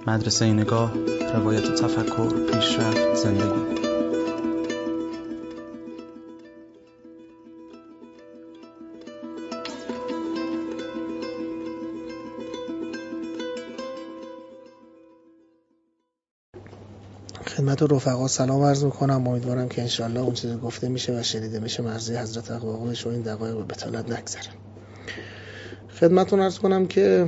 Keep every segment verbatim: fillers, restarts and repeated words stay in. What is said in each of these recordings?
مدرسه نگاه، روایت تفکر، پیشرفت، زندگی. خدمت رفقا سلام عرض میکنم. امیدوارم که انشالله اون چیزی گفته میشه و شنیده میشه مرضی حضرت اقوا بشه و این دقایق به بطالت نگذره. خدمتتون عرض کنم که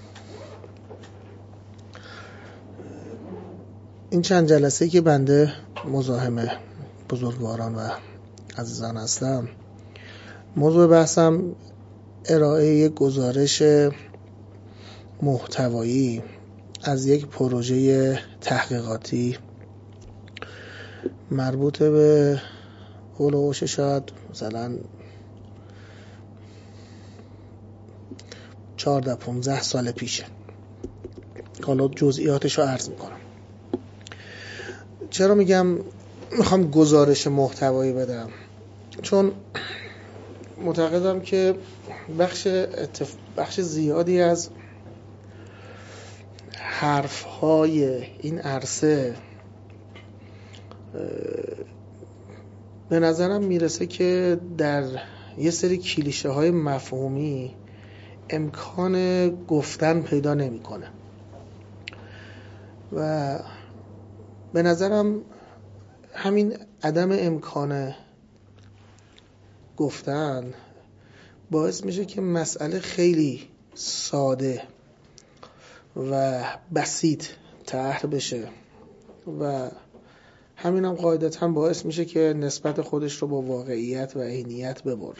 این چند جلسه که بنده مزاحم بزرگواران و عزیزان هستم، موضوع بحثم ارائه یک گزارش محتوایی از یک پروژه تحقیقاتی مربوط به هولوش شاید مثلا چهارده پانزده سال پیشه. حالا جزئیاتش رو عرض میکنم. چرا میگم میخوام گزارش محتوایی بدم؟ چون معتقدم که بخش اتف... بخش زیادی از حرفهای این عرصه به نظرم میرسه که در یه سری کلیشه های مفهومی امکان گفتن پیدا نمیکنه و به نظرم همین عدم امکان گفتن باعث میشه که مسئله خیلی ساده و بسیط طرح بشه و همین هم قاعدتاً باعث میشه که نسبت خودش رو با واقعیت و عینیت ببره.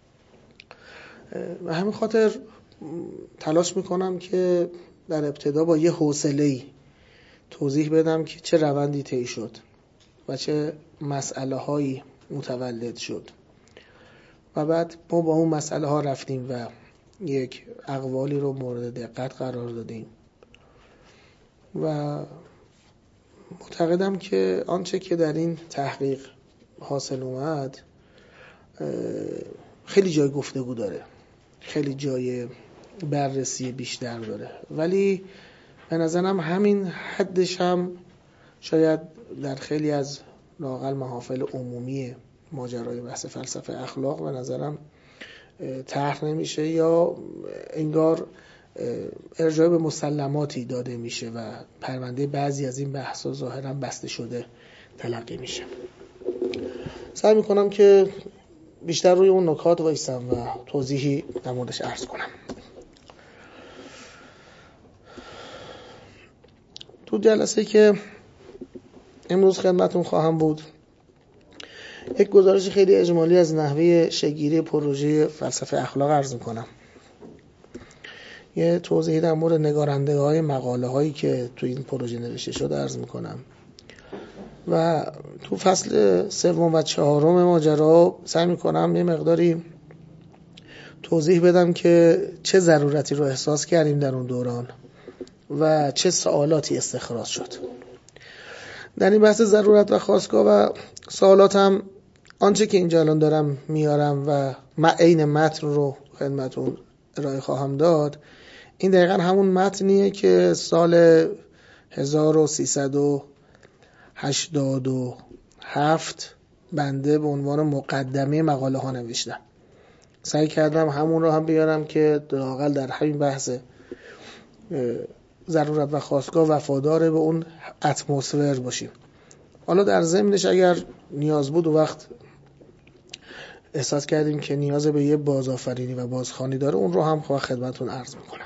و همین خاطر تلاش میکنم که در ابتدا با یه حوصله‌ای توضیح بدم که چه روندی طی شد و چه مسئله هایی متولد شد و بعد ما با اون مسئله ها رفتیم و یک اقوالی رو مورد دقت قرار دادیم و معتقدم که آنچه که در این تحقیق حاصل اومد خیلی جای گفتگو داره، خیلی جای بررسی بیشتر داره، ولی به نظرم همین حدش هم شاید در خیلی از لااقل محافل عمومی ماجرای بحث فلسفه اخلاق به نظرم طرح نمیشه یا انگار ارجاع به مسلماتی داده میشه و پرونده بعضی از این بحث‌ها ظاهراً بسته شده تلقی میشه. سعی میکنم که بیشتر روی اون نکات وایسم و توضیحی در موردش عرض کنم. تو جلسه که امروز خدمتون خواهم بود یک گزارش خیلی اجمالی از نحوه شکل‌گیری پروژه فلسفه اخلاق عرض میکنم. یه توضیحی در مورد نگارنده های مقاله هایی که تو این پروژه نوشته شده عرض میکنم و تو فصل سوم و چهارم ماجرا سعی میکنم یه مقداری توضیح بدم که چه ضرورتی رو احساس کردیم در اون دوران و چه سوالاتی استخراج شد. در این بحث ضرورت و خواستگاه و سوالاتم آنچه که اینجا الان دارم میارم و عین متن رو خدمتون ارائه خواهم داد، این دقیقا همون متنیه که سال هزار و سیصد و هشتاد و هفت بنده به عنوان مقدمه مقاله ها نوشتم. سعی کردم همون رو هم بیارم که لااقل در همین بحث ضرورت و خواستگاه وفادار به اون اتمسفر باشیم. حالا در ضمنش اگر نیاز بود و وقت احساس کردیم که نیاز به یه بازآفرینی و بازخوانی داره، اون رو هم خدمتتون عرض میکنم.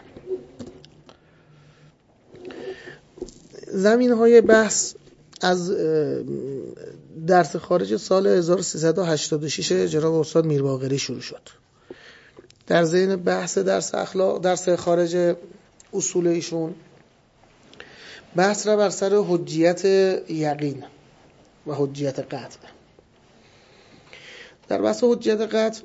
زمینهای بحث از درس خارج سال هزار و سیصد و هشتاد و شش جناب استاد میرباقری شروع شد. در ضمن بحث درس اخلاق، درس خارج اصول ایشون، بحث را بر سر حجیت یقین و حجیت قطع. در بحث حجیت قطع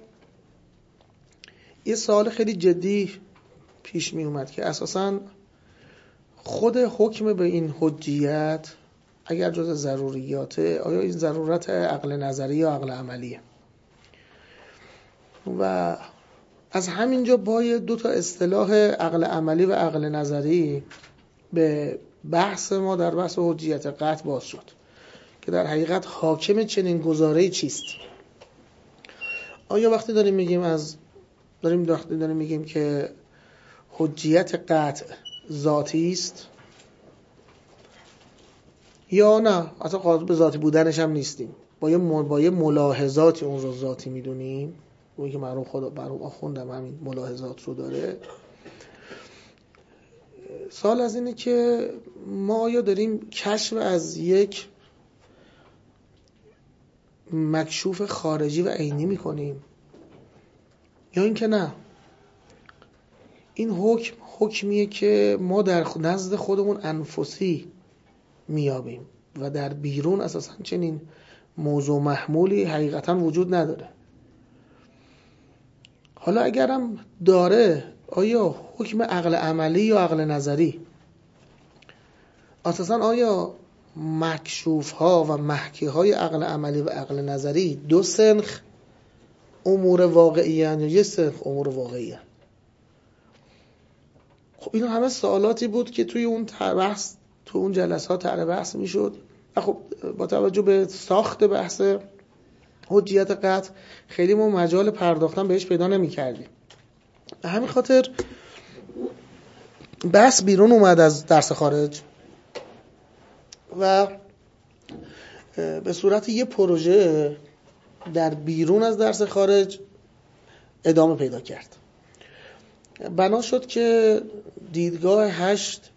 یه سوال خیلی جدی پیش می اومد که اساساً خود حکم به این حجیت اگر جز ضروریاته، آیا این ضرورت عقل نظری یا عقل عملیه؟ و از همینجا با دو تا اصطلاح عقل عملی و عقل نظری به بحث ما در بحث حجیت قطع باز شد که در حقیقت حاکم چنین گزاره‌ای چیست. آیا وقتی داریم میگیم از داریم وقتی داریم میگیم که حجیت قطع ذاتی است یا نه اصلا قاطع به ذاتی بودنش هم نیستیم، با یه با یه ملاحظاتی اون رو ذاتی میدونیم، اون که مرحوم خدا مرحوم آخوندم همین ملاحظات رو داره. سوال از اینه که ما آیا داریم کشف از یک مکشوف خارجی و عینی میکنیم یا اینکه نه این حکم حکمیه که ما در نزد خودمون انفسی میابیم و در بیرون اساساً چنین موضوع محمولی حقیقتاً وجود نداره. حالا اگرم داره، آیا حکم عقل عملی یا عقل نظری؟ اساساً آیا مکشوف ها و محکی های عقل عملی و عقل نظری دو سنخ امور واقعی هستند یا یک سنخ امور واقعی هستند؟ خب اینا همه سوالاتی بود که توی اون بحث تو اون جلسات طرح بحث میشد و خب با توجه به ساخت بحث حجیت قطع خیلی ما مجال پرداختن بهش پیدا نمی کردیم. به همین خاطر بحث بیرون اومد از درس خارج و به صورت یه پروژه در بیرون از درس خارج ادامه پیدا کرد. بنا شد که دیدگاه هشت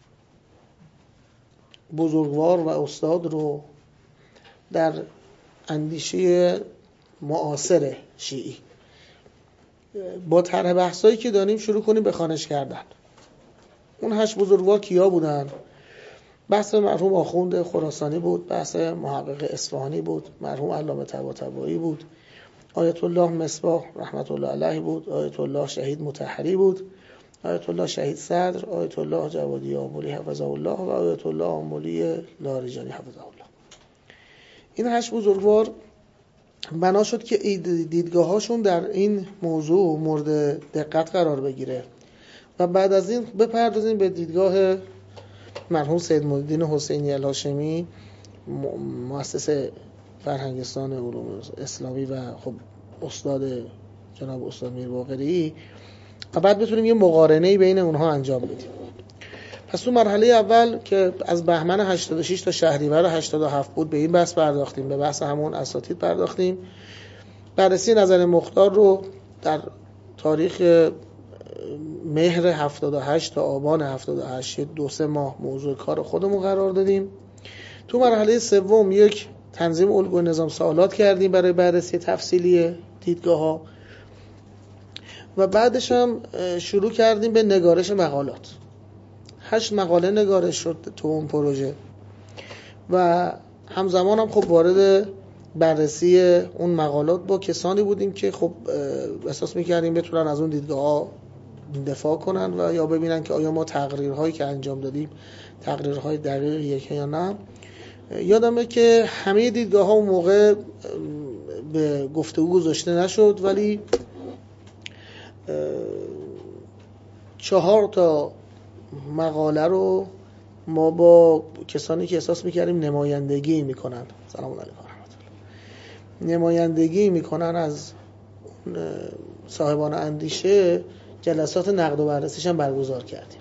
بزرگوار و استاد رو در اندیشه معاصر شیعی با طرح بحثایی که داریم شروع کنیم به خوانش کردن. اون هشت بزرگوار کیا بودن؟ بحث مرحوم آخوند خراسانی بود، بحث محقق اصفهانی بود، مرحوم علامه طباطبایی بود، آیت الله مصباح رحمت الله علیه بود، آیت الله شهید مطهری بود، آیت الله شهید صدر، آیت الله جوادی آملی حفظه الله و آیت الله آملی لاریجانی حفظه الله. این هشت بزرگوار بنا شد که دیدگاه هاشون در این موضوع مورد دقت قرار بگیره و بعد از این بپردازیم به دیدگاه مرحوم سید محی الدین حسینی الهاشمی، مؤسس فرهنگستان علوم اسلامی و خب استاد جناب استاد میر باقری، و بعد بتونیم یه مقارنه‌ای بین اونها انجام بدیم. پس تو مرحله اول که از بهمن هشتاد و شش تا شهریور هشتاد و هفت بود به این بحث پرداختیم، به بحث همون اساتید پرداختیم. بررسی نظر مختار رو در تاریخ مهر هفتاد و هشت تا آبان هفتاد و هشت دو سه ماه موضوع کار خودمون قرار دادیم. تو مرحله سوم یک تنظیم الگوی نظام سوالات کردیم برای بررسی تفصیلی دیدگاه ها و بعدش هم شروع کردیم به نگارش مقالات. هشت مقاله نگارش شد تو اون پروژه و همزمان هم خب وارد بررسی اون مقالات با کسانی بودیم که خب احساس می‌کردیم بتونن از اون دیدگاه ها دفاع کنن و یا ببینن که آیا ما تقریرهایی که انجام دادیم تقریرهای دقیقیه یا نه. یادمه که همه دیدگاه ها اون موقع به گفتگو گذاشته نشد، ولی چهار تا مقاله رو ما با کسانی که احساس میکردیم نمایندگی میکنن، سلام علیکم رحمت الله، نمایندگی میکنن از صاحبان اندیشه، جلسات نقد و بررسیش هم برگزار کردیم.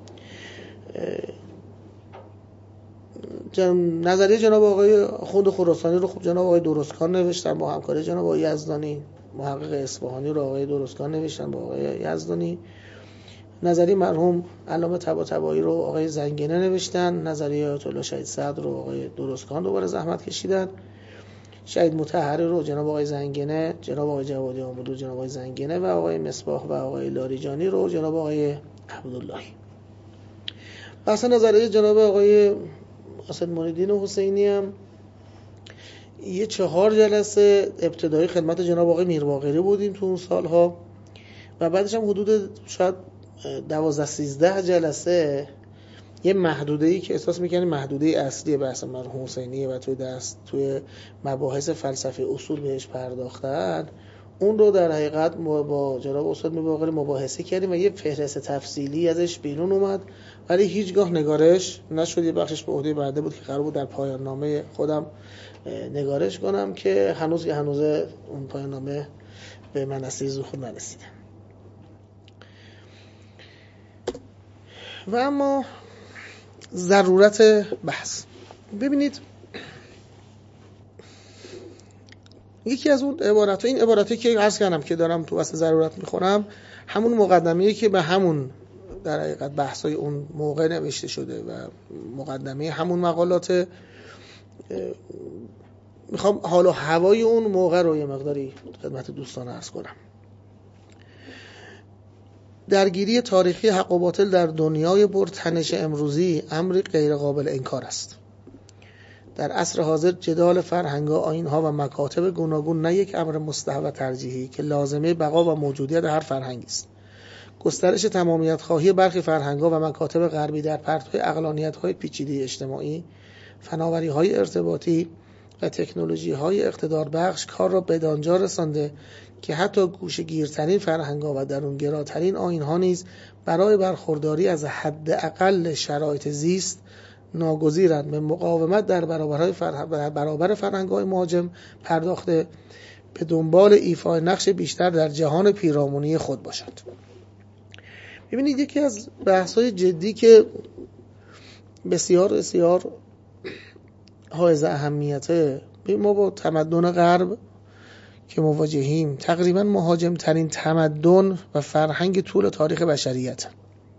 جن... نظریه جناب آقای آخوند خراسانی رو خب جناب آقای درستکان نوشتن با همکاری جناب آقای یزدانی، محقق اصفهانی رو آقای درستکان نوشتن با آقای یزدانی، نظریه مرحوم علامه طباطبایی رو آقای زنگنه نوشتن، نظریه آیت الله شهید صدر رو آقای درستکان دوباره زحمت کشیدن، شهید مطهری رو جناب آقای زنگنه، جناب آقای جوادی آملی جناب آقای زنگنه و آقای مصباح و آقای لاریجانی رو جناب آقای عبداللهی. بحث نظریه جناب آقای سید محی الدین حسینی هم یه چهار جلسه ابتدایی خدمت جناب آقای میر باقری بودیم تو اون سالها و بعدش هم حدود شاید دوازده سیزده جلسه یه محدوده‌ای که احساس می‌کنیم محدوده اصلی بحث مرحوم حسینیه و توی دست توی مباحث فلسفه اصول بهش پرداختن، اون رو در حقیقت ما با جناب استاد میرباقری مباحثه کردیم و یه فهرست تفصیلی ازش بیرون اومد، ولی هیچگاه نگارش نشد. یه بخشش به عهده برده بود که قرار بود در پایان نامه خودم نگارش کنم که هنوز که هنوز اون پایان نامه به منصه ظهور نرسیده. و اما ضرورت بحث، ببینید یکی از اون عبارات، این عباراتی که عرض کردم که دارم تو واسه ضرورت میخونم، همون مقدمه‌ای که به همون در حقیقت بحث‌های اون موقع نوشته شده و مقدمه همون مقالات. میخوام حال و هوای اون موقع رو یه مقداری خدمت دوستان عرض کنم. درگیری تاریخی حق و باطل در دنیای پرتنش امروزی امری غیر قابل انکار است. در عصر حاضر جدال فرهنگ‌ها، آیین‌ها و مکاتب گوناگون نه یک امر مستحب و ترجیحی که لازمه بقا و موجودیت هر فرهنگی است. گسترش تمامیت خواهی برخی فرهنگ‌ها و مکاتب غربی در پرتو عقلانیت‌های پیچیده اجتماعی، فناوری‌های ارتباطی و تکنولوژی‌های اقتدار بخش کار را بدانجا رسانده که حتی گوشه‌گیرترین فرهنگ‌ها و درونگراترین آیین‌ها نیز برای برخورداری از حداقل شرایط زیست ناگزیرند به مقاومت در برابر فرهنگ برابر فرهنگ‌های مهاجم پرداخته به دنبال ایفای نقش بیشتر در جهان پیرامونی خود باشد. ببینید یکی از بحث‌های جدی که بسیار بسیار حائز اهمیته، ما با تمدن غرب که مواجهیم تقریبا مهاجم ترین تمدن و فرهنگ طول تاریخ بشریت.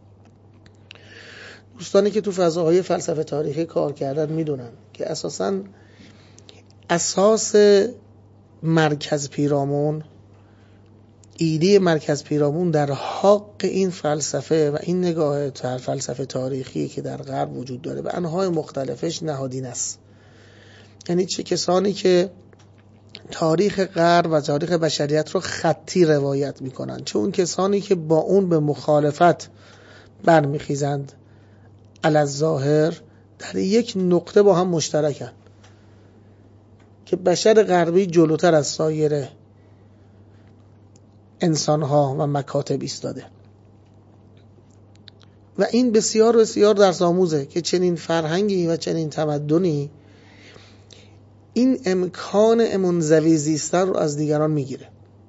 دوستانی که تو فضاهای فلسفه تاریخی کار کردن میدونن که اساساً اساس مرکز پیرامون، ایده مرکز پیرامون در حق این فلسفه و این نگاه فلسفه تاریخی که در غرب وجود داره به انواع مختلفش نهادین است. یعنی چه کسانی که تاریخ غرب و تاریخ بشریت رو خطی روایت میکنن، چه اون کسانی که با اون به مخالفت برمیخیزند، علی‌الظاهر در یک نقطه با هم مشترکن که بشر غربی جلوتر از سایر انسانها و مکاتب ایستاده و این بسیار بسیار درس آموزه که چنین فرهنگی و چنین تمدنی این امکان منزوی زیستن رو از دیگران میگیره.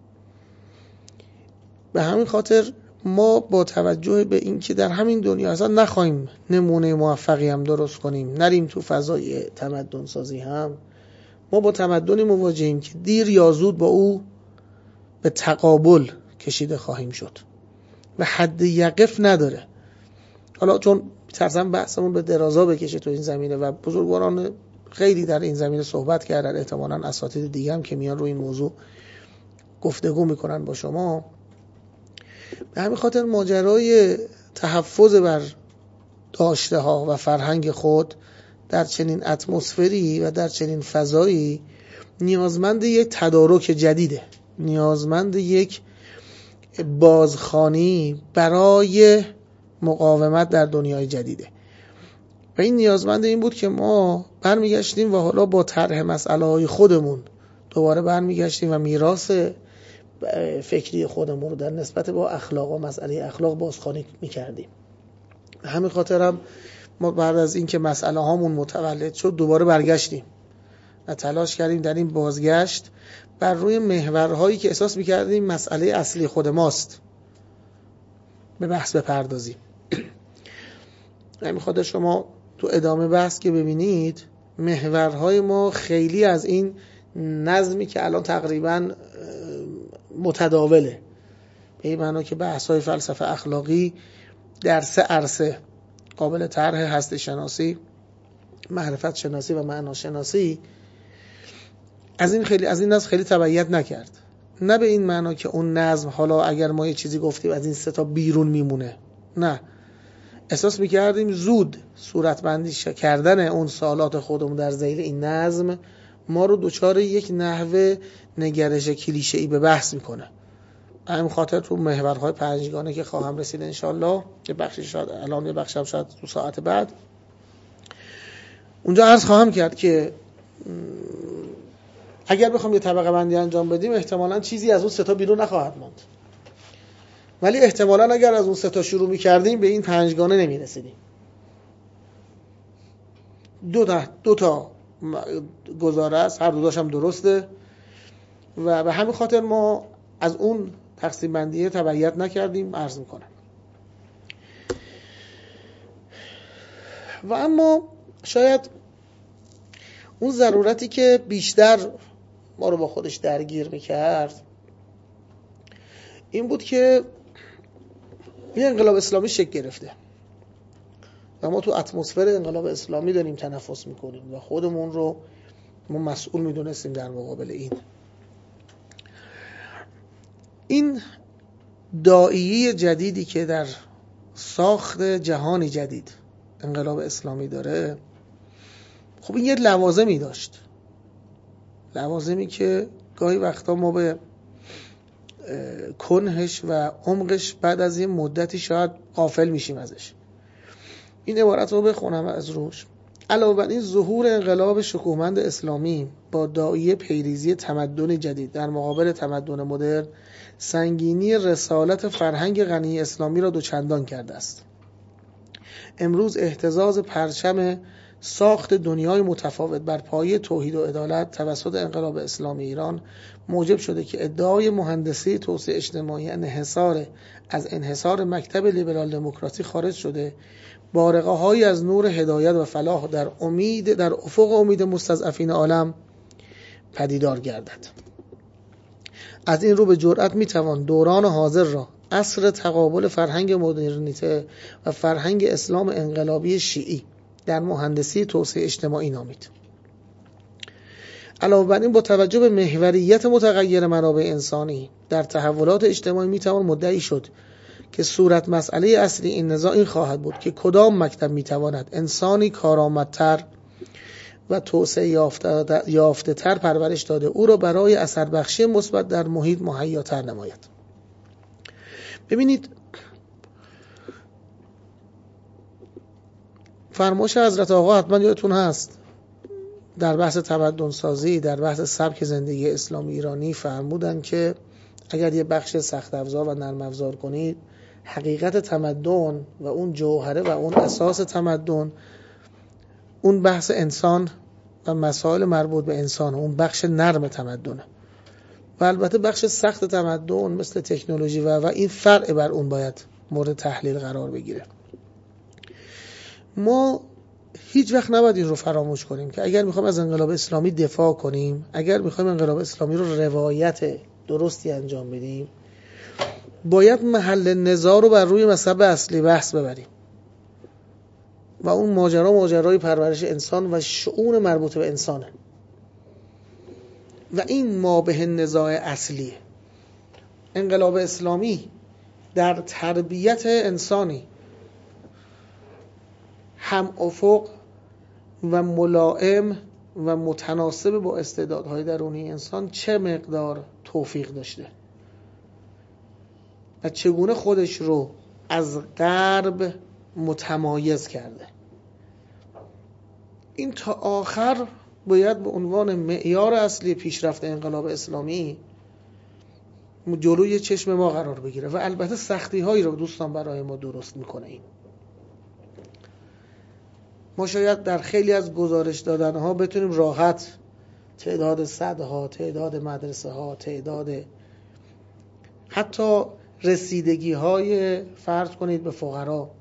به همین خاطر ما با توجه به این که در همین دنیا اصلا نخواهیم نمونه موفقی هم درست کنیم، نریم تو فضای تمدن سازی هم، ما با تمدنی مواجهیم که دیر یا زود با او به تقابل کشیده خواهیم شد و حد یقف نداره. حالا چون ترسم بحثمون به درازا بکشه تو این زمینه و بزرگواران خیلی در این زمینه صحبت کردن، احتمالاً اساتید دیگه هم که میان روی این موضوع گفتگو میکنن با شما، به همین خاطر ماجرای تحفظ بر داشته ها و فرهنگ خود در چنین اتمسفری و در چنین فضایی نیازمند یک تدارک جدیده، نیازمند یک بازخوانی برای مقاومت در دنیای جدیده و این نیازمند این بود که ما برمیگشتیم و حالا با طرح مسئله های خودمون دوباره برمیگشتیم و میراث فکری خودمون رو در نسبت با اخلاق و مسئله اخلاق بازخوانی میکردیم. همین خاطر هم ما بعد از این که مسئله هامون متولد شد دوباره برگشتیم و تلاش کردیم در این بازگشت بر روی محورهایی که احساس میکردیم مسئله اصلی خود ماست به بحث بپردازیم. همین خاطر شما تو ادامه بحث که ببینید محورهای ما خیلی از این نظمی که الان تقریبا متداوله، به این معنا که بحث‌های فلسفه اخلاقی در سه عرصه قابل طرح هستی شناسی، معرفت شناسی و معنا شناسی از این خیلی از این نظم خیلی تبعیت نکرد. نه به این معنا که اون نظم حالا اگر ما یه چیزی گفتیم از این سه تا بیرون میمونه، نه، احساس میکردیم زود صورتبندی کردن اون سوالات خودمون در ذیل این نظم ما رو دچار یک نحوه نگرش کلیشه‌ای به بحث میکنه. همین خاطر تو محورهای پنجگانه که خواهم رسید انشالله، یه بخشی شاید الان، یه بخشی شاید دو ساعت بعد اونجا عرض خواهم کرد که اگر بخوام یه طبقه بندی انجام بدیم احتمالاً چیزی از اون سه تا بیرون نخواهد ماند، ولی احتمالاً اگر از اون سه تا شروع می‌کردیم به این پنجگانه نمی‌رسیدیم. دو تا دو تا گزاره است، هر دو تاش هم درسته و به همین خاطر ما از اون تقسیم بندی تبعیت نکردیم. عرض میکنم و اما شاید اون ضرورتی که بیشتر ما رو با خودش درگیر میکرد این بود که این انقلاب اسلامی شکل گرفته و ما تو اتمسفر انقلاب اسلامی داریم تنفس میکنیم و خودمون رو ما مسئول میدونستیم در مقابل این این داعیه جدیدی که در ساخت جهانی جدید انقلاب اسلامی داره. خب این یه لوازمی داشت، لوازمی که گاهی وقتا ما به کنهش و عمقش بعد از یه مدتی شاید غافل میشیم ازش. این عبارت رو بخونم از روش. علاوه بر این ظهور انقلاب شکوهمند اسلامی با داعیه پیریزی تمدن جدید در مقابل تمدن مدرن سنگینی رسالت فرهنگ غنی اسلامی را دوچندان کرده است. امروز اهتزاز پرچم ساخت دنیای متفاوت بر پایه توحید و عدالت توسط انقلاب اسلامی ایران موجب شده که ادعای مهندسی توسعه اجتماعی انحصار از انحصار مکتب لیبرال دموکراسی خارج شده، بارقه هایی از نور هدایت و فلاح در امید در افق امید مستضعفین عالم پدیدار گردد. از این رو به جرأت میتوان دوران حاضر را عصر تقابل فرهنگ مدرنیته و فرهنگ اسلام انقلابی شیعی در مهندسی توسعه اجتماعی نامید. علاوه بر این با توجه به محوریت متغیر منابع انسانی در تحولات اجتماعی میتوان مدعی شد که صورت مسئله اصلی این نزاع این خواهد بود که کدام مکتب میتواند انسانی کارآمدتر و توسعه یافته, یافته تر پرورش داده او را برای اثر بخشی مثبت در محیط مهیاتر نماید. ببینید فرمایش حضرت آقا حتما یادتون هست در بحث تمدن سازی، در بحث سبک زندگی اسلامی ایرانی فرمودن که اگر یه بخش سخت افزار و نرم افزار کنید، حقیقت تمدن و اون جوهره و اون اساس تمدن، اون بحث انسان و مسائل مربوط به انسان، اون بخش نرم تمدنه و البته بخش سخت تمدن مثل تکنولوژی و و این فرع بر اون باید مورد تحلیل قرار بگیره. ما هیچ وقت نباید این رو فراموش کنیم که اگر میخوایم از انقلاب اسلامی دفاع کنیم، اگر میخوایم انقلاب اسلامی رو روایت درستی انجام بدیم، باید محل نزاع رو بر روی مصب اصلی بحث ببریم و اون ماجرا ماجرای پرورش انسان و شؤون مربوط به انسانه و این ما به نزاع اصلیه. انقلاب اسلامی در تربیت انسانی هم افق و ملائم و متناسب با استعدادهای درونی انسان چه مقدار توفیق داشته و چگونه خودش رو از غرب متمایز کرده. این تا آخر باید به عنوان معیار اصلی پیشرفت انقلاب اسلامی جلوی چشم ما قرار بگیره و البته سختی هایی رو دوستان برای ما درست میکنه. این ما شاید در خیلی از گزارش دادن ها بتونیم راحت تعداد صدها، تعداد مدرسه ها، تعداد حتی رسیدگی های فرض کنید به فقرا،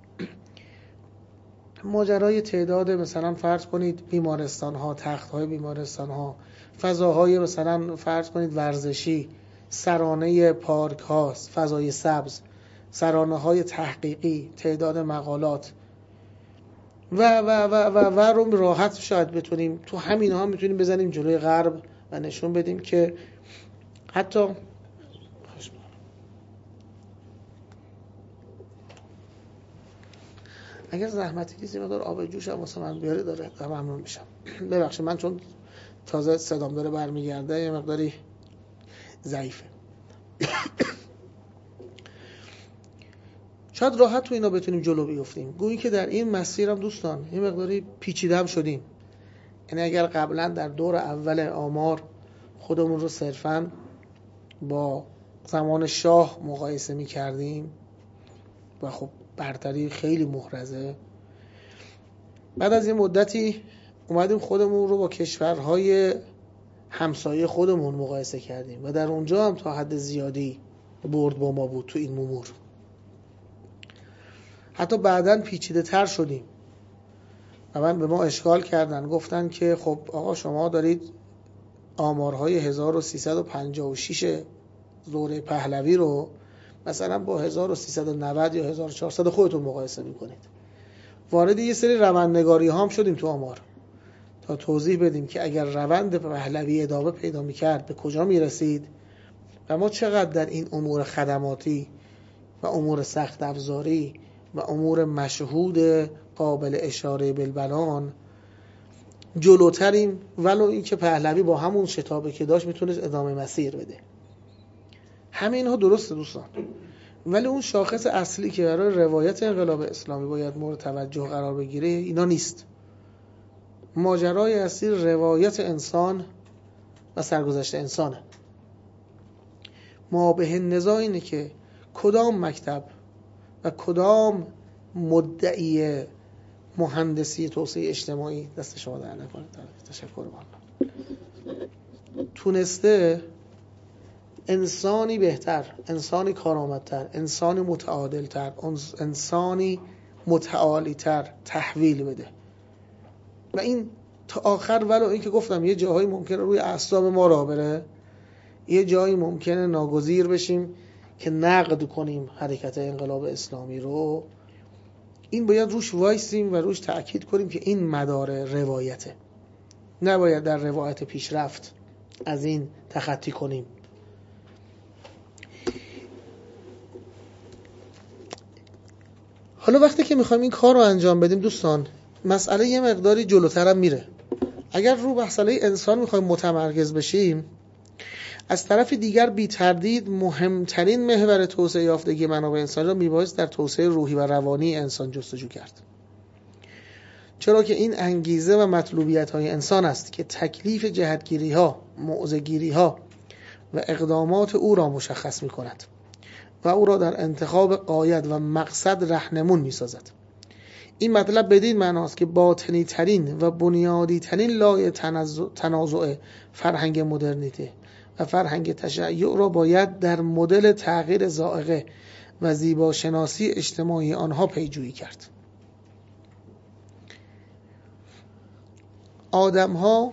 ماجرای تعداد مثلا فرض کنید بیمارستان ها، تخت های بیمارستان ها، فضاهای مثلا فرض کنید ورزشی، سرانه پارک ها، فضای سبز، سرانه های تحقیقی، تعداد مقالات و و و و و رو راحت شاید بتونیم تو همین ها میتونیم بزنیم جلوی غرب و نشون بدیم که حتی اگر زحمتی نیست یه مقدار آب جوش هم واسه من بیاره داره ممنون میشم. ببخشید من چون تازه صدام داره برمیگرده یه مقداری ضعیفه. شاید راحت تو اینا بتونیم جلو بیفتیم. گویی که در این مسیر هم دوستان یه مقداری پیچیده هم شدیم. یعنی اگر قبلا در دور اول آمار خودمون رو صرفاً با زمان شاه مقایسه می کردیم و خب برتری خیلی محرزه. بعد از یه مدتی اومدیم خودمون رو با کشورهای همسایه خودمون مقایسه کردیم و در اونجا هم تا حد زیادی برد با ما بود تو این امور. حتی بعداً پیچیده تر شدیم و من به ما اشکال کردن، گفتن که خب آقا شما دارید آمارهای هزار و سیصد و پنجاه و شش دوره پهلوی رو مثلا با هزار و سیصد و نود یا هزار و چهارصد خودتون مقایسه میکنید. وارد یه سری روندنگاری ها هم شدیم تو آمار تا توضیح بدیم که اگر روند پهلوی ادامه پیدا میکرد به کجا میرسید و ما چقدر در این امور خدماتی و امور سخت افزاری و امور مشهود قابل اشاره بالبیان جلوتریم، ولو این که پهلوی با همون شتابی که داشت میتونست ادامه مسیر بده. همه اینها درسته دوستان، ولی اون شاخص اصلی که برای روایت انقلاب اسلامی باید مورد توجه قرار بگیره اینا نیست. ماجرای اصلی روایت انسان و سرگذشت انسانه. ما به نزاع اینه که کدام مکتب و کدام مدعی مهندسی توسعه اجتماعی، دست شما در نکنه، تشکر والا، تونسته انسانی بهتر، انسانی کارآمدتر، انسانی متعادلتر، انسانی متعالیتر تحویل بده. و این تا آخر، ولو این که گفتم یه جاهایی ممکنه روی اعصاب ما راه بره، یه جایی ممکنه ناگزیر بشیم که نقد کنیم حرکت انقلاب اسلامی رو، این باید روش وایسیم و روش تأکید کنیم که این مدار روایته. نباید در روایت پیشرفت از این تخطی کنیم. حالا وقتی که میخوایم این کار رو انجام بدیم دوستان، مسئله یه مقداری جلوتر هم میره. اگر رو مسئله انسان میخوایم متمرکز بشیم، از طرف دیگر بی تردید مهمترین محور توسعه یافتگی منابع انسانی را میبایست در توسعه روحی و روانی انسان جستجو کرد. چرا که این انگیزه و مطلوبیت های انسان است که تکلیف جهتگیری ها، موضع‌گیری ها و اقدامات او را مشخص می کند و او را در انتخاب غایت و مقصد رهنمون می سازد. این مطلب بدین معناست که باطنی ترین و بنیادی ترین لایه تنازع فرهنگ مدرنیته و فرهنگ تشیع را باید در مدل تغییر ذائقه و زیباشناسی اجتماعی آنها پیجویی کرد. آدم‌ها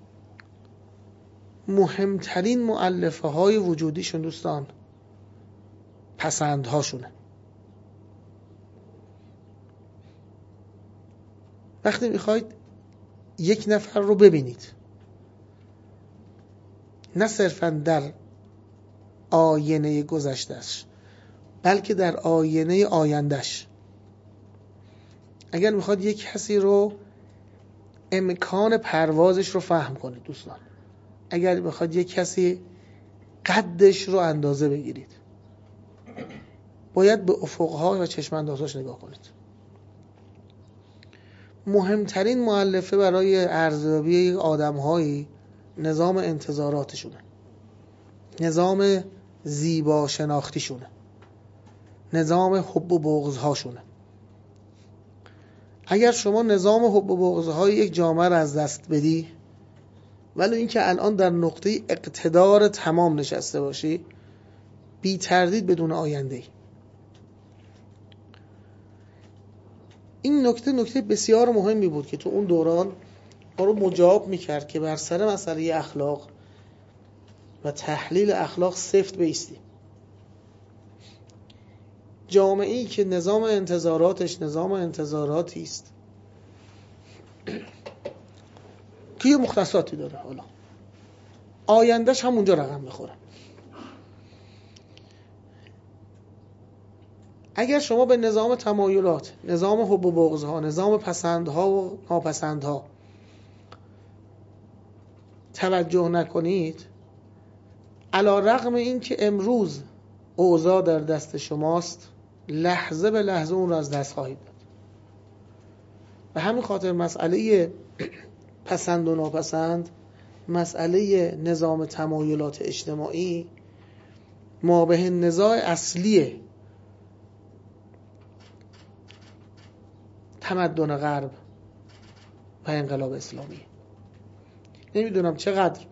مهمترین مؤلفه های وجودیشون دوستان پسندهاشونه. وقتی میخواید یک نفر رو ببینید، نه صرفاً در آینه گذشته‌اش بلکه در آینه آینده‌اش، اگر میخواد یک کسی رو امکان پروازش رو فهم کنید دوستان، اگر میخواد یک کسی قدش رو اندازه بگیرید، باید به افق‌ها و چشم‌اندازش نگاه کنید. مهمترین مؤلفه برای ارزیابی آدم‌هایی نظام انتظاراتشونه، نظام زیبا شناختیشونه، نظام حب و بغض‌هاشونه. اگر شما نظام حب و بغض‌های یک جامعه را از دست بدی، ولی اینکه الان در نقطه اقتدار تمام نشسته باشی، بی تردید بدون آینده‌ای. این نکته نکته بسیار مهمی بود که تو اون دوران ما رو مجاب میکرد که بر سر مسئله اخلاق و تحلیل اخلاق سفت بایستیم. جامعه‌ای که نظام انتظاراتش نظام انتظاراتی است که یه مختصاتی داره، حالا آیندهش هم اونجا رقم میخوره. اگر شما به نظام تمایلات، نظام حب و بغض‌ها، نظام پسندها و ناپسندها توجه نکنید، علی رغم این که امروز اوضاع در دست شماست، لحظه به لحظه اون را از دست خواهید داد. به همین خاطر مسئله پسند و ناپسند مسئله نظام تمایلات اجتماعی مابه نزاع اصلی تمدن غرب و انقلاب اسلامی. نمیدونم چقدر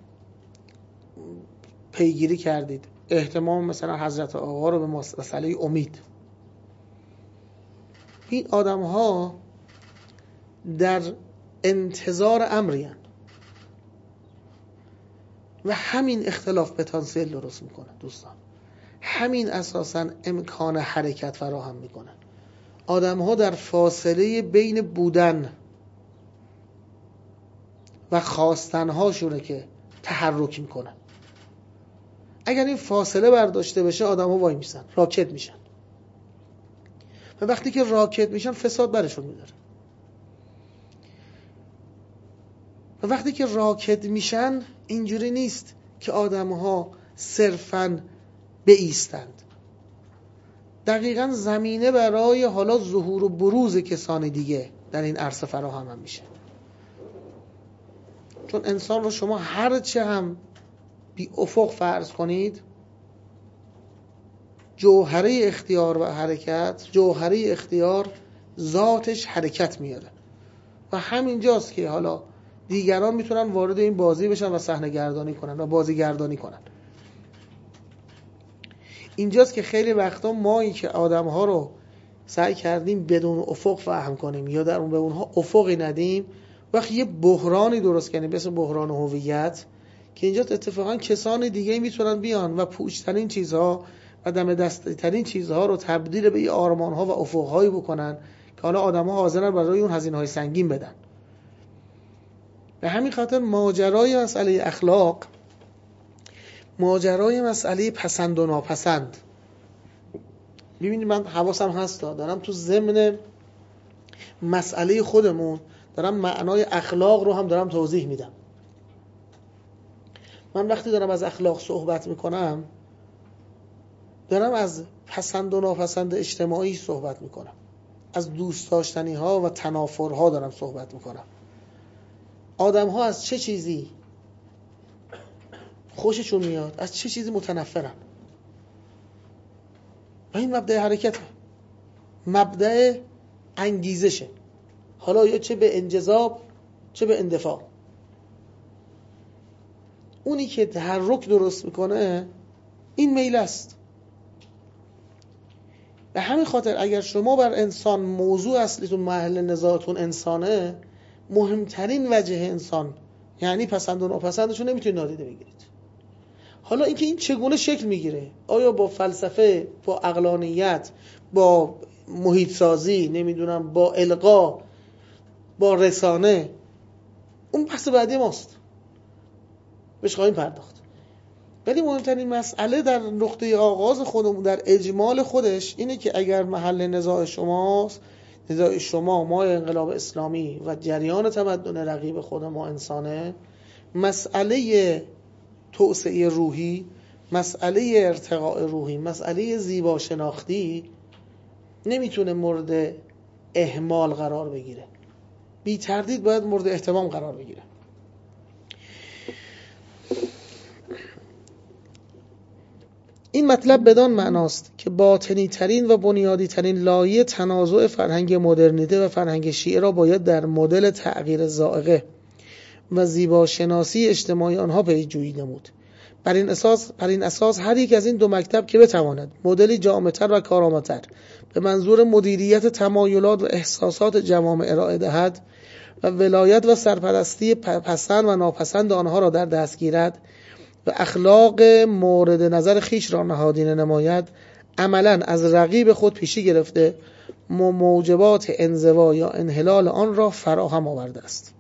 پیگیری کردید اهتمام مثلا حضرت آقا رو به مسئله امید. این آدم ها در انتظار امری هستند و همین اختلاف پتانسیل درست میکنه دوستان. همین اساساً امکان حرکت فراهم میکنه. آدم ها در فاصله بین بودن و خواستن هاشونه که تحرک میکنن. اگر این فاصله برداشته بشه آدم ها وای میسن، راکت میشن و وقتی که راکت میشن فساد برشون میداره و وقتی که راکت میشن اینجوری نیست که آدم ها صرفاً بایستند. دقیقاً زمینه برای حالا ظهور و بروز کسان دیگه در این عرصه فراهم هم میشه. چون انسان رو شما هر چه هم بی افق فرض کنید، جوهره اختیار و حرکت، جوهره اختیار ذاتش حرکت میاره و همینجاست که حالا دیگران میتونن وارد این بازی بشن و صحنه گردانی کنن و بازی گردانی کنن. اینجاست که خیلی وقتا مایی که آدم‌ها رو سعی کردیم بدون افق فهم کنیم یا در اون به اونها افقی ندیم، وقتی یه بحرانی درست کنیم مثل بحران هویت، که اینجا اتفاقا کسان دیگه میتونن بیان و پوچترین چیزها و دم دستی ترین چیزها رو تبدیل به آرمان‌ها و افق‌هایی بکنن که حالا آدم‌ها حاضرن برای اون هزینه‌های سنگین بدن. به همین خاطر ماجرای مسئله اخلاق، ماجرای مسئله پسند و ناپسند، ببینید من حواسم هست دارم تو ضمن مسئله خودمون دارم معنای اخلاق رو هم دارم توضیح میدم. من وقتی دارم از اخلاق صحبت میکنم دارم از پسند و ناپسند اجتماعی صحبت میکنم، از دوست داشتنی ها و تنافر ها دارم صحبت میکنم. آدم ها از چه چیزی خوششون میاد، از چه چیزی متنفرن و این مبدأ حرکته، مبدأ انگیزشه، حالا یا چه به انجذاب چه به اندفاع. اونی که تحرک درست میکنه این میل است. به همین خاطر اگر شما بر انسان موضوع اصلیتون محل نزاعتون انسانه، مهمترین وجه انسان یعنی پسند و ناپسندشو نمیتونید نادیده بگیرید. حالا اینکه این چگونه شکل میگیره، آیا با فلسفه، با عقلانیت، با محیط سازی، نمیدونم با القا، با رسانه، اون بحث بعدی ماست، بهش خواهیم پرداخت. ولی مهمترین مسئله در نقطه آغاز خودمون در اجمال خودش اینه که اگر محل نزاع شماست، نزاع شما ما انقلاب اسلامی و جریان تمدن رقیب خود ما انسانه، مسئله توسعه روحی، مسئله ارتقاء روحی، مسئله زیبا شناختی نمیتونه مورد اهمال قرار بگیره، بی تردید باید مورد اهتمام قرار بگیره. این مطلب بدان معناست که باطنی ترین و بنیادی ترین لایه تنازع فرهنگ مدرنیته و فرهنگ شیعه را باید در مدل تغییر ذائقه و زیبا شناسی اجتماعی آنها پیجویی نمود. بر این اساس بر این اساس هر یک از این دو مکتب که بتواند مدلی جامع‌تر و کارآمدتر به منظور مدیریت تمایلات و احساسات جوامع ارائه دهد و ولایت و سرپرستی پسند و ناپسند آنها را در دست گیرد و اخلاق مورد نظر خیش را نهادینه نماید، عملاً از رقیب خود پیشی گرفته موجبات انزوا یا انحلال آن را فراهم آورده است.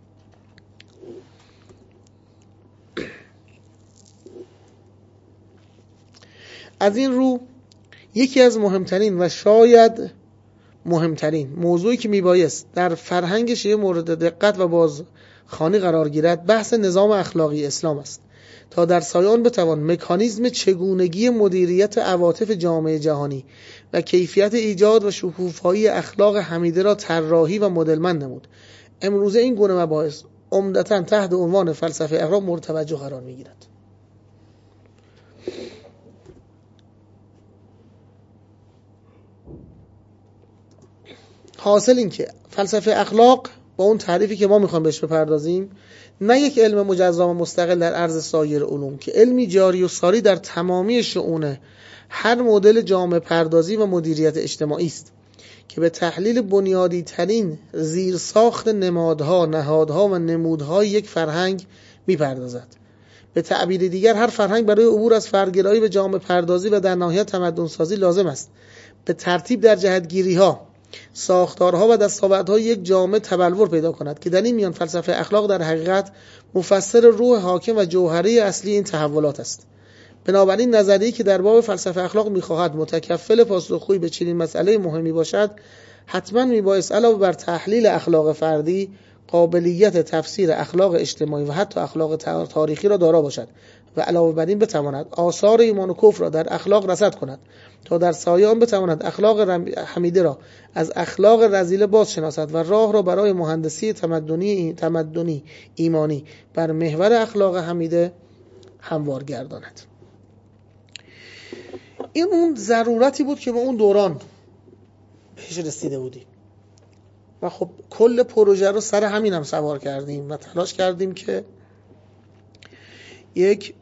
از این رو یکی از مهمترین و شاید مهمترین موضوعی که میبایست در فرهنگ شیعه مورد دقت و بازخوانی قرار گیرد بحث نظام اخلاقی اسلام است تا در سایه آن بتوان مکانیزم چگونگی مدیریت عواطف جامعه جهانی و کیفیت ایجاد و شکوفایی اخلاق حمیده را طراحی و مدلمند نمود. امروزه این گونه مباحث عمدتاً تحت عنوان فلسفه اخلاق مورد توجه قرار میگیرد. حاصل این که فلسفه اخلاق با اون تعریفی که ما میخوایم بهش بپردازیم نه یک علم مجزا و مستقل در عرض سایر علوم که علمی جاری و ساری در تمامی شئون هر مدل جامعه پردازی و مدیریت اجتماعی است که به تحلیل بنیادی ترین زیرساخت نمادها، نهادها و نمودهای یک فرهنگ میپردازد. به تعبیر دیگر هر فرهنگ برای عبور از فردگرایی به جامعه پردازی و در نهایت تمدن سازی لازم است به ترتیب در جهتگیری‌ها، ساختارها و دستاوردهای یک جامعه تبلور پیدا کند که در این میان فلسفه اخلاق در حقیقت مفسر روح حاکم و جوهری اصلی این تحولات است. بنابراین نظریه‌ای که در باب فلسفه اخلاق می‌خواهد متکفل پاسخگویی به چنین مسئله مهمی باشد، حتماً میبایست علاوه بر تحلیل اخلاق فردی، قابلیت تفسیر اخلاق اجتماعی و حتی اخلاق تاریخی را دارا باشد و علاوه بر این بتواند آثار ایمان و کفر را در اخلاق رصد کند تا در سایه آن بتواند اخلاق حمیده را از اخلاق رذیله باز شناسد و راه را برای مهندسی تمدنی تمدنی ایمانی بر محور اخلاق حمیده هموار گرداند. این اون ضرورتی بود که ما اون دوران بهش رسیده بودیم و خب کل پروژه رو سر همین هم سوار کردیم و تلاش کردیم که یک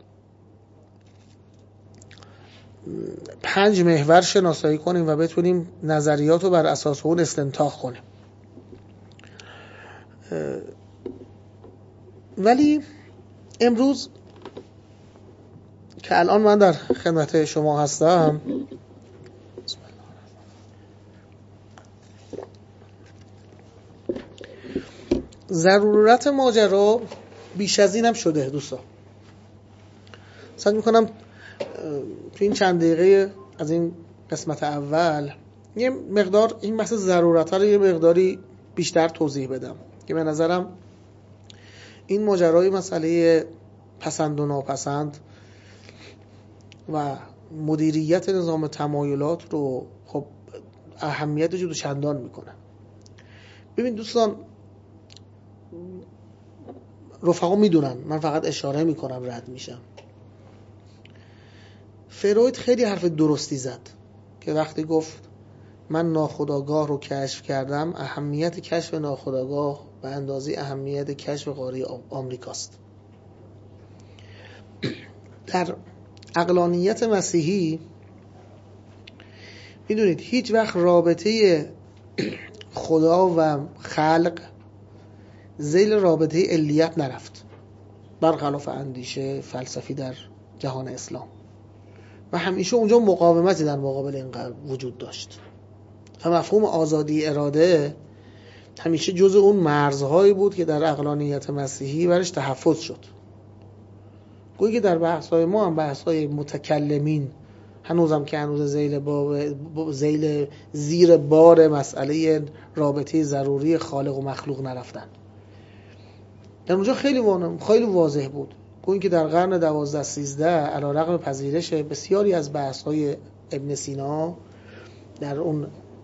پنج محور شناسایی کنیم و بتونیم نظریات رو بر اساس اون استنتاج کنیم. ولی امروز که الان من در خدمت شما هستم ضرورت ماجرا بیش از این هم شده دوستان. سعی میکنم تو این چند دقیقه از این قسمت اول یه مقدار این بحث ضرورت رو یه مقداری بیشتر توضیح بدم که به نظرم این ماجرای مسئله پسند و ناپسند و مدیریت نظام تمایلات رو خب اهمیت جدو چندان میکنه. ببین دوستان، رفقا میدونن من فقط اشاره میکنم رد میشم. فروید خیلی حرف درستی زد که وقتی گفت من ناخودآگاه رو کشف کردم، اهمیت کشف ناخودآگاه به اندازه اهمیت کشف قاره آمریکاست. در عقلانیت مسیحی میدونید هیچ وقت رابطه خدا و خلق ذیل رابطه علیت نرفت، برخلاف اندیشه فلسفی در جهان اسلام، و همیشه اونجا مقاومتی در مقابل این وجود داشت و مفهوم آزادی اراده همیشه جزء اون مرزهایی بود که در عقلانیت مسیحی برش تحفظ شد. گویی که در بحث‌های ما هم بحث‌های متکلمین هنوزم که هنوز زیل با زیل زیر بار مسئله رابطه ضروری خالق و مخلوق نرفتن. در اونجا خیلی خیلی واضح بود. گویی که در قرن دوازده سیزده علیرغم پذیرش بسیاری از بحث‌های ابن سینا در اون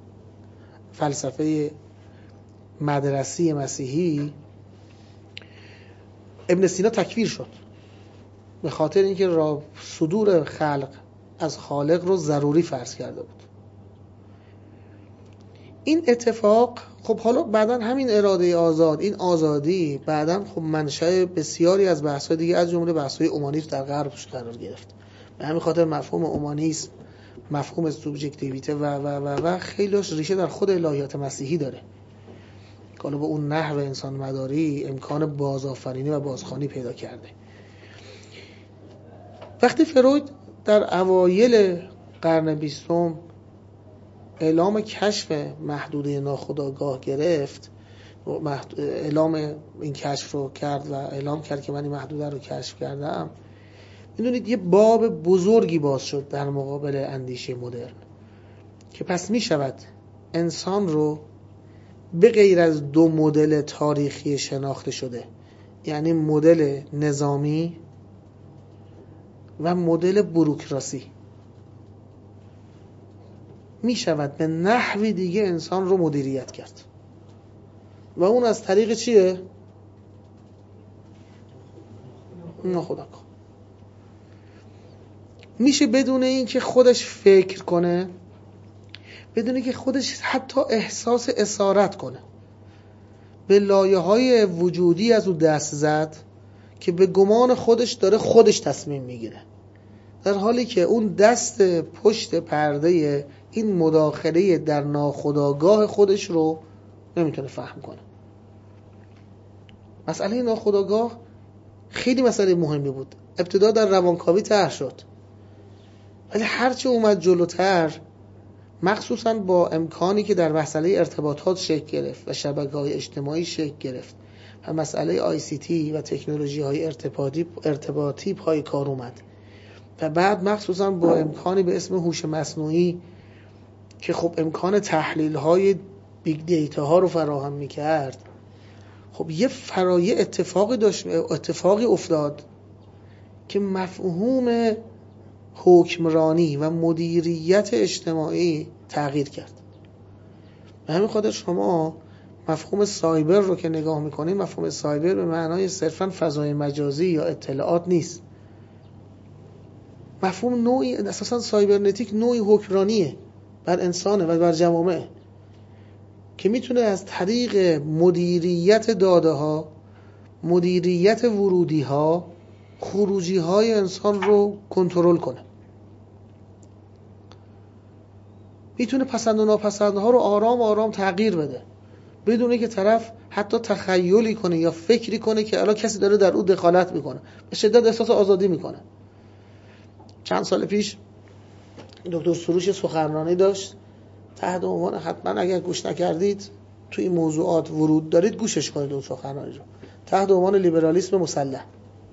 فلسفه مدرسی مسیحی، ابن سینا تکفیر شد به خاطر اینکه را صدور خلق از خالق رو ضروری فرض کرده بود. این اتفاق خب حالا بعدن همین اراده آزاد، این آزادی بعدن خب منشأ بسیاری از بحث‌های دیگه از جمله بحث‌های اومانیسم در غرب قرار گرفت. به همین خاطر مفهوم اومانیسم، مفهوم سوبژکتیویته و و و و خیلیش ریشه در خود الهیات مسیحی داره. حالا با اون نحو انسان مداری امکان بازآفرینی و بازخوانی پیدا کرده. وقتی فروید در اوایل قرن بیستم اعلام کشف محدوده ناخودآگاه گرفت، اعلام این کشف رو کرد و اعلام کرد که من این محدوده رو کشف کردم، میدونید یه باب بزرگی باز شد در مقابل اندیشه مدرن که پس می شود انسان رو به غیر از دو مدل تاریخی شناخته شده، یعنی مدل نظامی و مدل بوروکراسی، می شود به نحوی دیگه انسان رو مدیریت کرد و اون از طریق چیه؟ ناخودآگاه. میشه بدون این که خودش فکر کنه، بدون که خودش حتی احساس اسارت کنه، به لایه‌های وجودی از او دست زد که به گمان خودش داره خودش تصمیم میگیره، در حالی که اون دست پشت پرده این مداخله در ناخودآگاه خودش رو نمیتونه فهم کنه. مسئله ناخودآگاه خیلی مسئله مهمی بود. ابتدا در روانکاوی طرح شد، ولی هرچه اومد جلوتر، مخصوصا با امکانی که در مسئله ارتباطات شکل گرفت و شبکه‌های اجتماعی شکل گرفت و مسئله آی سی تی و تکنولوژی‌های ارتباطی ارتباطی پای کار اومد و بعد مخصوصا با امکانی به اسم هوش مصنوعی که خب امکان تحلیل‌های بیگ دیتا ها رو فراهم می‌کرد، خب یه فرایه اتفاقی داشت اتفاقی افتاد که مفهوم حکمرانی و مدیریت اجتماعی تغییر کرد. به همین خاطر شما مفهوم سایبر رو که نگاه میکنید، مفهوم سایبر به معنای صرفاً فضای مجازی یا اطلاعات نیست. مفهوم نوعی اساساً سایبرنتیک نوعی حکمرانیه بر انسانه و بر جوامع که میتونه از طریق مدیریت داده ها، مدیریت ورودی ها، خروجی های انسان رو کنترل کنه. میتونه پسند و ناپسند ها رو آرام آرام تغییر بده بدون که طرف حتی تخیلی کنه یا فکری کنه که الان کسی داره در او دخالت میکنه. به شدت احساس آزادی میکنه. چند سال پیش دکتر سروش سخنرانی داشت تحت عنوان، حتما اگر گوش نکردید تو این موضوعات ورود دارید گوشش کنید اون سخنرانی رو، تحت عنوان لیبرالیسم مسلح.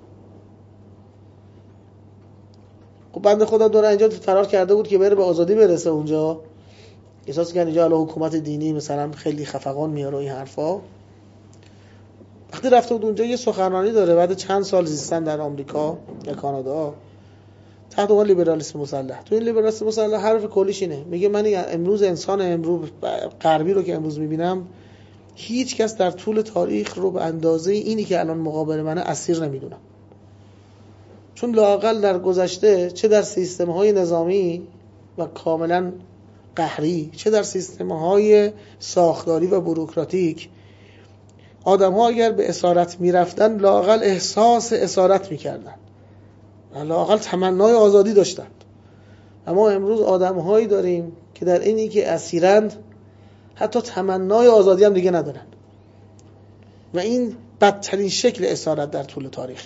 خب بنده خدا دور اینجا فرار کرده بود که بره به آزادی برسه اونجا، احساس کنه اینجا الان حکومت دینی مثلا خیلی خفقان میاره و این حرفا. وقتی رفته بود اونجا یه سخنرانی داره بعد چند سال زیستن در آمریکا یا کانادا تحت عنوان لیبرالیسم مسلح. تو این لیبرالیسم مسلح حرف کلیش اینه، میگه من امروز انسان امروز غربی رو که امروز میبینم، هیچ کس در طول تاریخ رو به اندازه اینی که الان مقابل منه اسیر نمیدونم. چون لااقل در گذشته چه در سیستم‌های نظامی و کاملا قهری، چه در سیستم‌های ساختاری و بوروکراتیک، آدم‌ها اگر به اسارت می‌رفتن لااقل احساس اسارت می‌کردن، لااقل تمنای آزادی داشتند. اما امروز آدم‌هایی داریم که در اینی که اسیرند حتی تمنای آزادی هم دیگه ندارن و این بدترین شکل اسارت در طول تاریخ.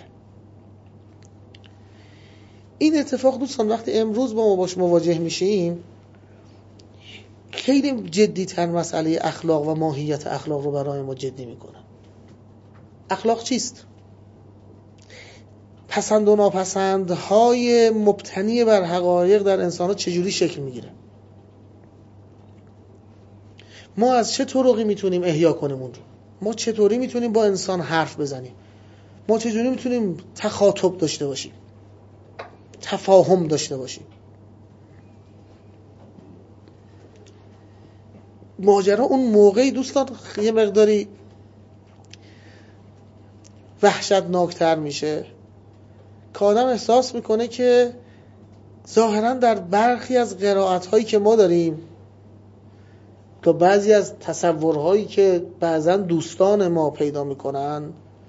این اتفاق دوستان وقتی امروز با ما باش مواجه میشیم، خیلی جدی‌تر مسئله اخلاق و ماهیت اخلاق رو برای ما جدی میکنه. اخلاق چیست؟ پسند و ناپسندهای مبتنی بر حقایق در انسان‌ها چجوری شکل میگیره؟ ما از چه طرقی میتونیم احیا کنیم اون رو؟ ما چطوری میتونیم با انسان حرف بزنیم؟ ما چجوری میتونیم تخاطب داشته باشیم؟ تفاهم داشته باشیم؟ ماجرا اون موقعی دوستان یه مقداری وحشتناکتر میشه که آدم احساس میکنه که ظاهراً در برخی از قرائت‌هایی که ما داریم تا بعضی از تصورهایی که بعضاً دوستان ما پیدا میکنن،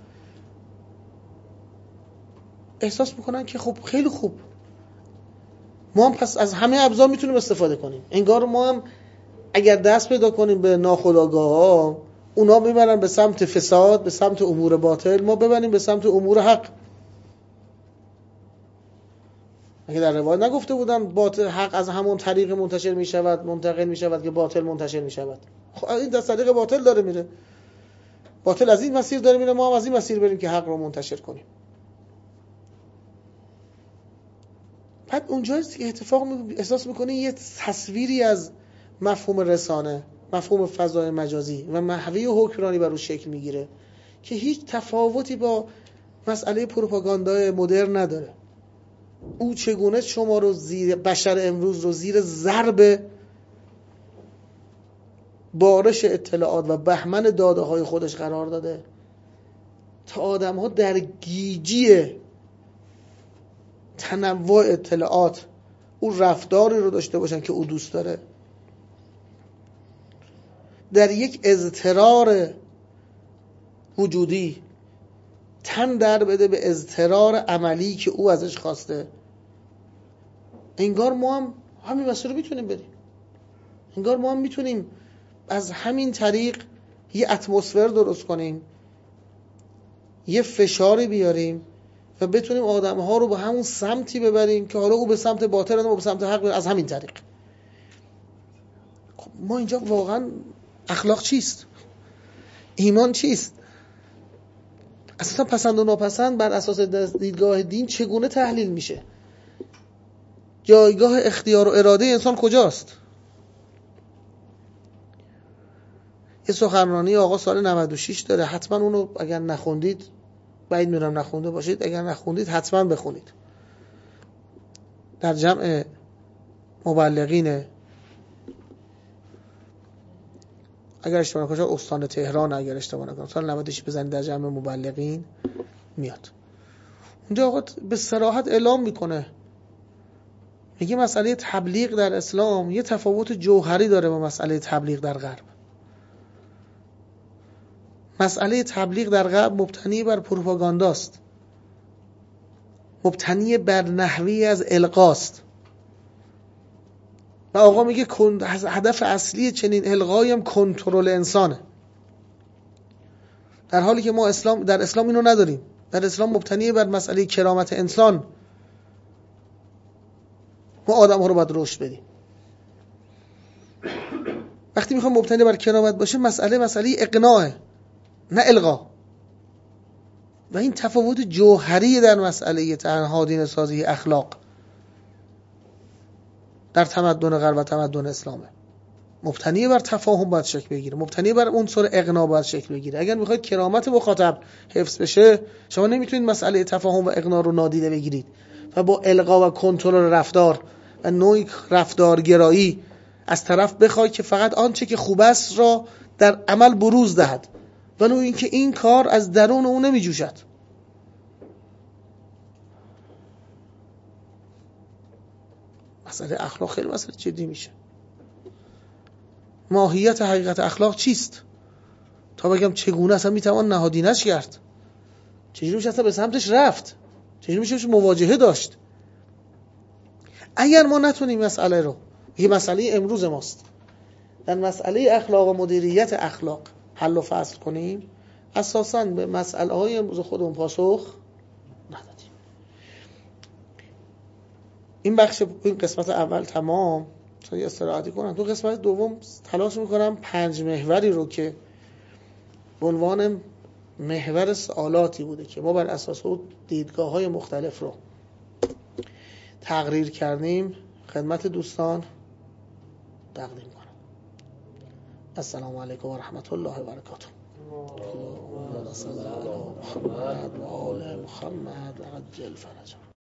احساس میکنن که خب خیلی خوب، ما هم پس از همه ابزار میتونیم استفاده کنیم. انگار ما هم اگر دست پیدا کنیم به ناخودآگاه‌ها، اونا میبرن به سمت فساد، به سمت امور باطل، ما ببریم به سمت امور حق. اگه در روایت نگفته بودن باطل حق از همون طریق منتشر میشود منتقل میشود که باطل منتشر میشود؟ خب این در طریق باطل داره میره، باطل از این مسیر داره میره، ما هم از این مسیر بریم که حق رو منتشر کنیم. بعد اونجاست که اتفاق احساس میکنه یه تصویری از مفهوم رسانه، مفهوم فضای مجازی و محوی حکمرانی بر اون شکل میگیره که هیچ تفاوتی با مسئله پروپاگاندای مدرن نداره. او چگونه شما رو زیر بشر امروز رو زیر ضرب بارش اطلاعات و بهمن داده های خودش قرار داده تا آدم ها در گیجی تنوع اطلاعات، او رفتاری رو داشته باشن که او دوست داره، در یک اضطرار وجودی تن در بده به اضطرار عملی که او ازش خواسته. انگار ما هم همین مسیر رو میتونیم بریم، انگار ما هم میتونیم از همین طریق یه اتمسفر درست کنیم، یه فشاری بیاریم و بتونیم آدم‌ها رو به همون سمتی ببریم که حالا او به سمت باطل و به سمت حق بره از همین طریق. خب ما اینجا واقعا اخلاق چیست؟ ایمان چیست؟ اصلا پسند و ناپسند بر اساس دیدگاه دین چگونه تحلیل میشه؟ جایگاه اختیار و اراده انسان کجاست؟ یه سخنرانی آقا سال نود و شش داره، حتما اونو اگر نخوندید، بعید میدونم نخونده باشید، اگر نخوندید حتما بخونید. در جمع مبلغین، اگر اشتباه نکنم استان تهران، اگر اشتباه نکنم سال نود و شش بزنید در جمع مبلغین میاد. اونجا آقا به صراحت اعلام میکنه، میگه مسئله تبلیغ در اسلام یه تفاوت جوهری داره با مسئله تبلیغ در غرب. مسئله تبلیغ در غرب مبتنی بر پروپاگانداست، مبتنی بر نحوی از القاست و آقا میگه هدف اصلی چنین القایی هم کنترل انسانه، در حالی که ما اسلام در اسلام اینو نداریم. در اسلام مبتنی بر مسئله کرامت انسان، ما آدم ها رو باید رشد بدیم. وقتی میخوام مبتنی بر کرامت باشه، مسئله مسئله اقناعه نه القا. و این تفاوت جوهری در مسئله تنهادین سازی اخلاق در تمدن غرب و تمدن اسلامه. مبتنی بر تفاهم باید شکل بگیره، مبتنی بر عنصر اقناع باید شکل بگیره. اگر میخواید کرامت مخاطب حفظ بشه، شما نمیتونید مسئله تفاهم و اقناع رو نادیده بگیرید و با القا و کنترل رفتار و نوعی رفتارگرایی از طرف بخواید که فقط آنچه که خوب است را در عمل بروز دهد، ولو اینکه این کار از درون اون نمی جوشد. مسئله اخلاق خیلی مسئله جدی میشه. ماهیت حقیقت اخلاق چیست؟ تا بگم چگونه اصلا میتوان نهادینش کرد، چجوری میشه اصلا به سمتش رفت، چجوری میشه مواجهه داشت. اگر ما نتونیم مسئله رو، یه مسئله امروز ماست، در مسئله اخلاق و مدیریت اخلاق حل و فصل کنیم، اساساً به مسئله های امروز خودمون پاسخ ندادیم. این بخش، این قسمت اول تمام. تا یه استراحتی کنم. تو قسمت دوم تلاش میکنم پنج محوری رو که به عنوان محور سوالاتی بوده که ما بر اساس اون دیدگاه های مختلف رو تقریر کردیم خدمت دوستان تقدیم کنم. السلام علیکم و رحمت الله و برکاته. اللهم صل علی محمد و آل محمد عجل فرجهم.